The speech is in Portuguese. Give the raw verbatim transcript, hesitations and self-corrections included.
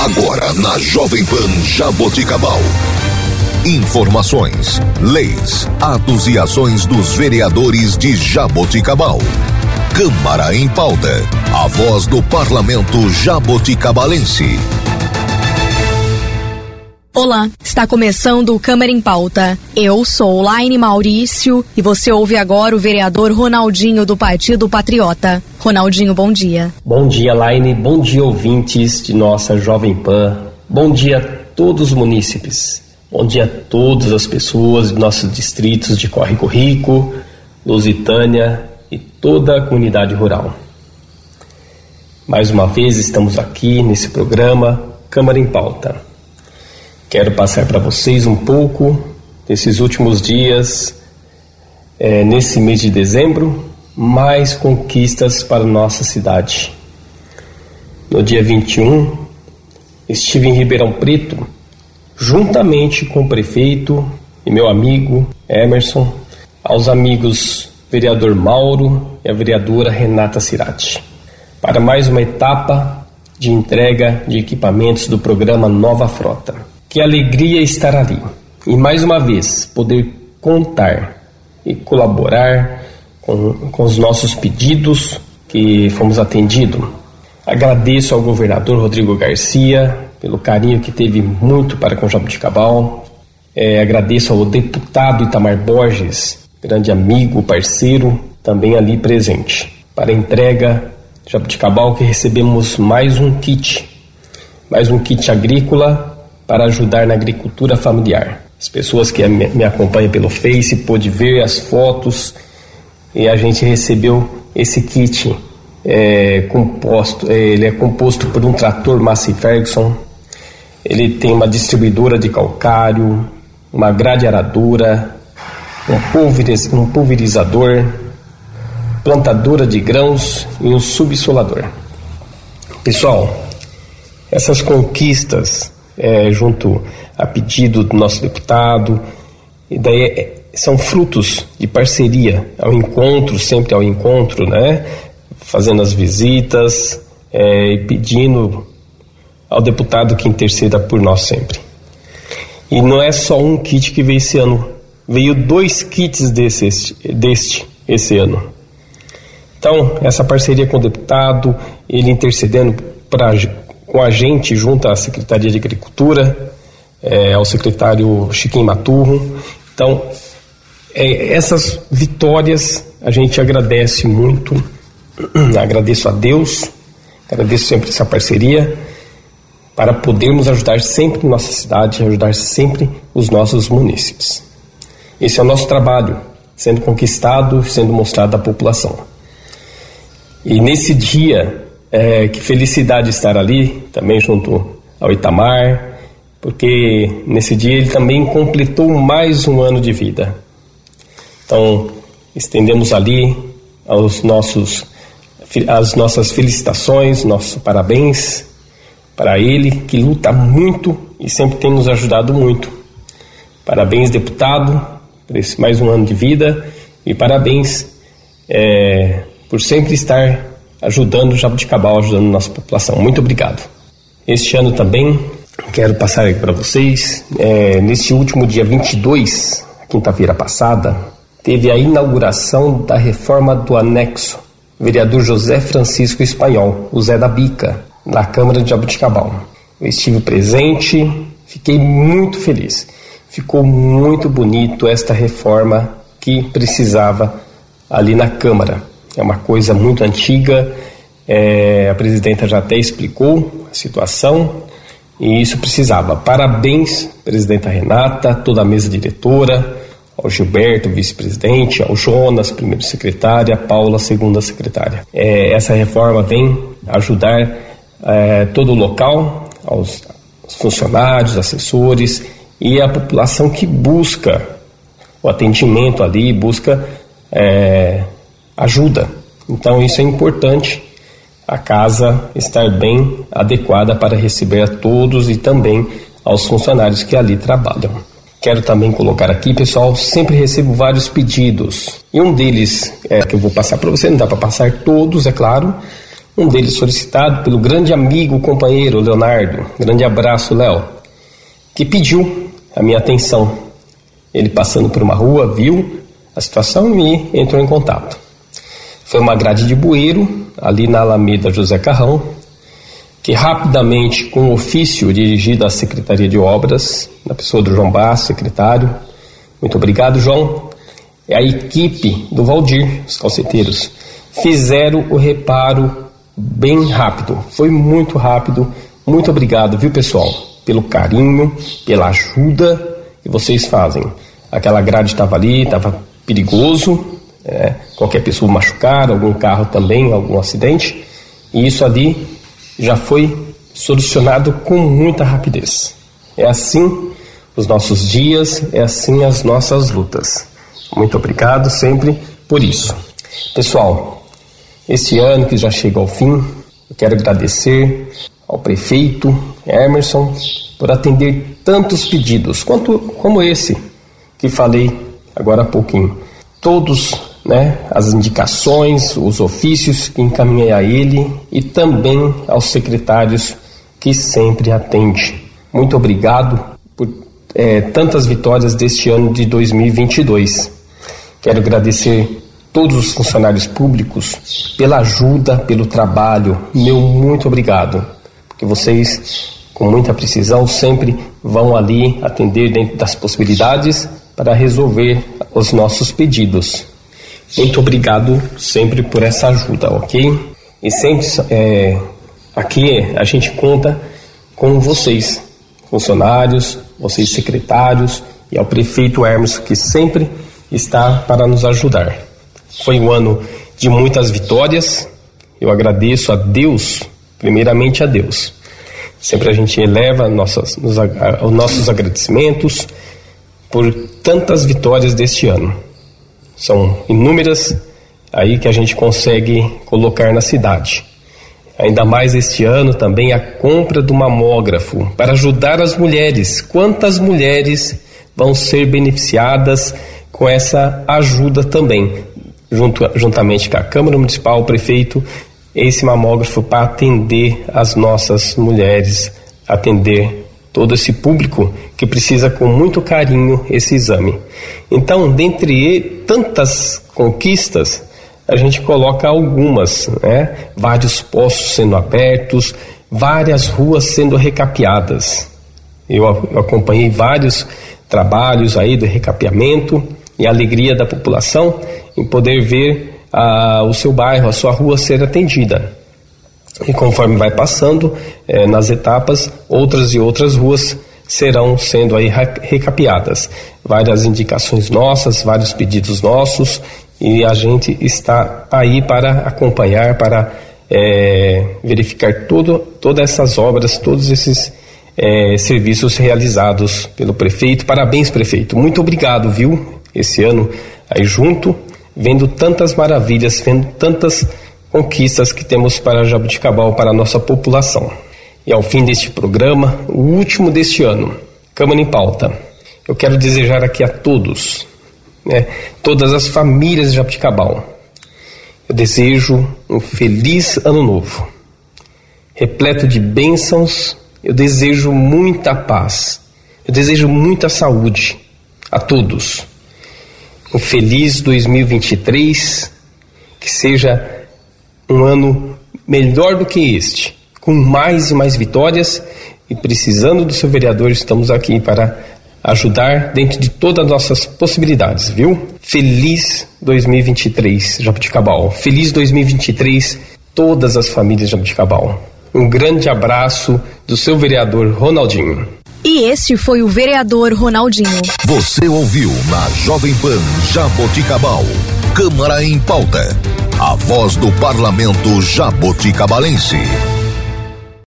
Agora na Jovem Pan Jaboticabal. Informações, leis, atos e ações dos vereadores de Jaboticabal. Câmara em Pauta. A voz do parlamento jaboticabalense. Olá, está começando o Câmara em Pauta. Eu sou Laine Maurício e você ouve agora o vereador Ronaldinho do Partido Patriota. Ronaldinho, bom dia. Bom dia, Laine. Bom dia, ouvintes de nossa Jovem Pan. Bom dia a todos os munícipes. Bom dia a todas as pessoas de nossos distritos de Córrego Rico, Lusitânia e toda a comunidade rural. Mais uma vez estamos aqui nesse programa Câmara em Pauta. Quero passar para vocês um pouco desses últimos dias, é, nesse mês de dezembro, mais conquistas para nossa cidade. No dia vinte e um, estive em Ribeirão Preto, juntamente com o prefeito e meu amigo Emerson, aos amigos vereador Mauro e a vereadora Renata Cirati, para mais uma etapa de entrega de equipamentos do programa Nova Frota. Que alegria estar ali e mais uma vez poder contar e colaborar com, com os nossos pedidos que fomos atendidos. Agradeço ao governador Rodrigo Garcia pelo carinho que teve muito para com Jaboticabal. É, agradeço ao deputado Itamar Borges, grande amigo, parceiro, também ali presente. Para a entrega de Jaboticabal, que recebemos mais um kit, mais um kit agrícola para ajudar na agricultura familiar. As pessoas que me acompanham pelo Face pôde ver as fotos e a gente recebeu esse kit é, composto. Ele é composto por um trator Massey Ferguson. Ele tem uma distribuidora de calcário, uma grade aradora, um, pulveriz, um pulverizador, plantadora de grãos e um subsolador. Pessoal, essas conquistas É, junto a pedido do nosso deputado, e daí é, são frutos de parceria, ao encontro, sempre ao encontro, né? Fazendo as visitas é, e pedindo ao deputado que interceda por nós sempre. E não é só um kit que veio esse ano, veio dois kits desse, deste esse ano. Então, essa parceria com o deputado, ele intercedendo para com a gente junto à Secretaria de Agricultura, é, ao secretário Chiquinho Maturro. Então, é, essas vitórias a gente agradece muito, agradeço a Deus, agradeço sempre essa parceria, para podermos ajudar sempre nossa cidade, ajudar sempre os nossos munícipes. Esse é o nosso trabalho, sendo conquistado, sendo mostrado à população. E nesse dia, É, que felicidade estar ali, também junto ao Itamar, porque nesse dia ele também completou mais um ano de vida. Então, estendemos ali aos nossos, as nossas felicitações, nossos parabéns para ele, que luta muito e sempre tem nos ajudado muito. Parabéns, deputado, por esse mais um ano de vida, e parabéns é, por sempre estar ajudando o Jaboticabal, ajudando a nossa população. Muito obrigado. Este ano também, quero passar aqui para vocês, é, neste último dia vinte e dois, quinta-feira passada, teve a inauguração da reforma do anexo vereador José Francisco Espanhol, o Zé da Bica, na Câmara de Jaboticabal. Eu estive presente, fiquei muito feliz. Ficou muito bonito esta reforma que precisava ali na Câmara. É uma coisa muito antiga, é, a presidenta já até explicou a situação e isso precisava. Parabéns, presidenta Renata, toda a mesa diretora, ao Gilberto, vice-presidente, ao Jonas, primeiro secretário, a Paula, segunda secretária. É, essa reforma vem ajudar é, todo o local, aos, aos funcionários, assessores e a população que busca o atendimento ali, busca é, ajuda. Então isso é importante, a casa estar bem adequada para receber a todos e também aos funcionários que ali trabalham. Quero também colocar aqui, pessoal, sempre recebo vários pedidos. E um deles é que eu vou passar para você, não dá para passar todos, é claro, Um deles solicitado pelo grande amigo, companheiro Leonardo. Grande abraço, Léo. Que pediu a minha atenção. Ele passando por uma rua, viu a situação e entrou em contato. Foi uma grade de bueiro, ali na Alameda José Carrão, que rapidamente, com um ofício dirigido à Secretaria de Obras, na pessoa do João Basso, secretário, muito obrigado, João, e a equipe do Valdir, os calceteiros, fizeram o reparo bem rápido, foi muito rápido. Muito obrigado, viu, pessoal, pelo carinho, pela ajuda que vocês fazem. Aquela grade estava ali, estava perigoso, é, qualquer pessoa machucar, algum carro também, algum acidente, e isso ali já foi solucionado com muita rapidez. É assim os nossos dias, é assim as nossas lutas. Muito obrigado sempre por isso. Pessoal, este ano que já chega ao fim, eu quero agradecer ao prefeito Emerson por atender tantos pedidos, quanto, como esse que falei agora há pouquinho. Todos, né, as indicações, os ofícios que encaminhei a ele e também aos secretários que sempre atende. Muito obrigado por é, tantas vitórias deste ano de dois mil e vinte e dois. Quero agradecer todos os funcionários públicos pela ajuda, pelo trabalho. Meu muito obrigado, porque vocês, com muita precisão, sempre vão ali atender dentro das possibilidades para resolver os nossos pedidos. Muito obrigado sempre por essa ajuda, ok? E sempre é, aqui a gente conta com vocês, funcionários, vocês secretários e ao prefeito Hermes, que sempre está para nos ajudar. Foi um ano de muitas vitórias. Eu agradeço a Deus, primeiramente a Deus. Sempre a gente eleva nossas, nos, a, os nossos agradecimentos por tantas vitórias deste ano. São inúmeras aí que a gente consegue colocar na cidade. Ainda mais este ano também a compra do mamógrafo para ajudar as mulheres. Quantas mulheres vão ser beneficiadas com essa ajuda também? Junto, juntamente com a Câmara Municipal, o prefeito, esse mamógrafo para atender as nossas mulheres, atender todo esse público que precisa com muito carinho esse exame. Então, dentre tantas conquistas, a gente coloca algumas, né? Vários postos sendo abertos, várias ruas sendo recapeadas. Eu, eu acompanhei vários trabalhos aí do recapeamento e a alegria da população em poder ver a, o seu bairro, a sua rua ser atendida. E conforme vai passando eh, nas etapas, outras e outras ruas serão sendo aí recapeadas. Várias indicações nossas, vários pedidos nossos, e a gente está aí para acompanhar, para eh, verificar tudo, todas essas obras, todos esses eh, serviços realizados pelo prefeito. Parabéns, prefeito. Muito obrigado, viu? Esse ano aí junto, vendo tantas maravilhas, vendo tantas conquistas que temos para Jaboticabal, para a nossa população. E ao fim deste programa, o último deste ano, Câmara em Pauta, eu quero desejar aqui a todos, né, todas as famílias de Jaboticabal, eu desejo um feliz ano novo, repleto de bênçãos. Eu desejo muita paz, eu desejo muita saúde a todos. Um feliz dois mil e vinte e três, que seja um ano melhor do que este, com mais e mais vitórias, e precisando do seu vereador, estamos aqui para ajudar dentro de todas as nossas possibilidades, viu? Feliz dois mil e vinte e três, Jaboticabal. Feliz dois mil e vinte e três, todas as famílias de Jaboticabal. Um grande abraço do seu vereador Ronaldinho. E este foi o vereador Ronaldinho. Você ouviu na Jovem Pan Jaboticabal, Câmara em Pauta, a voz do parlamento jaboticabalense.